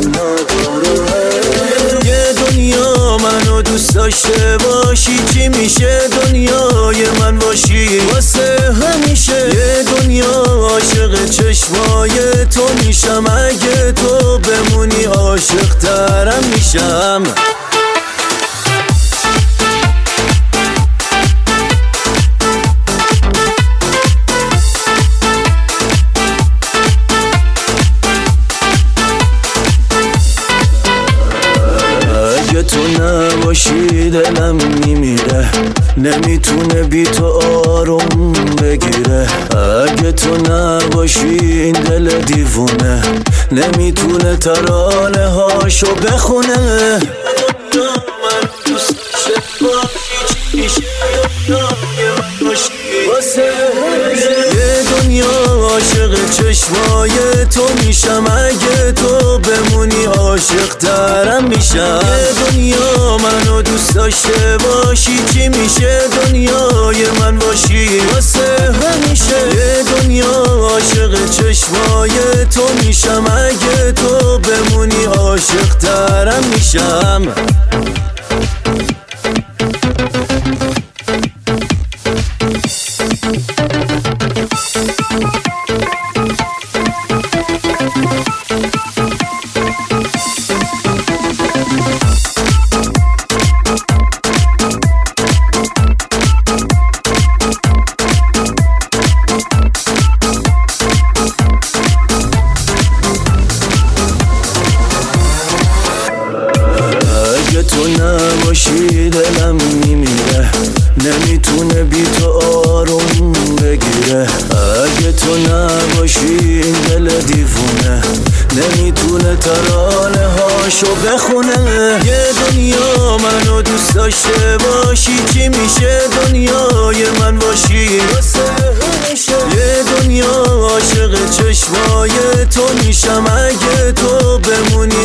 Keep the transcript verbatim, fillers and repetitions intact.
یه دنیا منو دوست داشته باشی، چی میشه دنیای من باشی واسه همیشه. یه دنیا عاشق چشمای تو میشم، اگه تو بمونی عاشق ترم میشم. اگه تو نباشی دلم میمیره، نمیتونه بی تو آروم بگیره. اگه تو نباشی این دل دیوونه، نمیتونه ترانه هاشو بخونه. یه دنیا عاشق چشمای تو میشم، اگه تو بمونی عاشق ترم میشم. یه دنیا منو دوست داشته باشی، چی میشه دنیای من باشی واسه همیشه. یه دنیا عاشق چشمای تو میشم، اگه تو بمونی عاشق ترم میشم. اگه تو نباشی دلم میمیره، نمیتونه بی تو آروم بگیره. اگه تو نباشی این دل دیوونه، نمیتونه ترانه هاشو بخونه. یه دنیا منو دوست داشته باشی، چی میشه دنیای من باشی واسه همیشه. یه دنیا عاشق چشمای تو میشم، اگه تو بمونی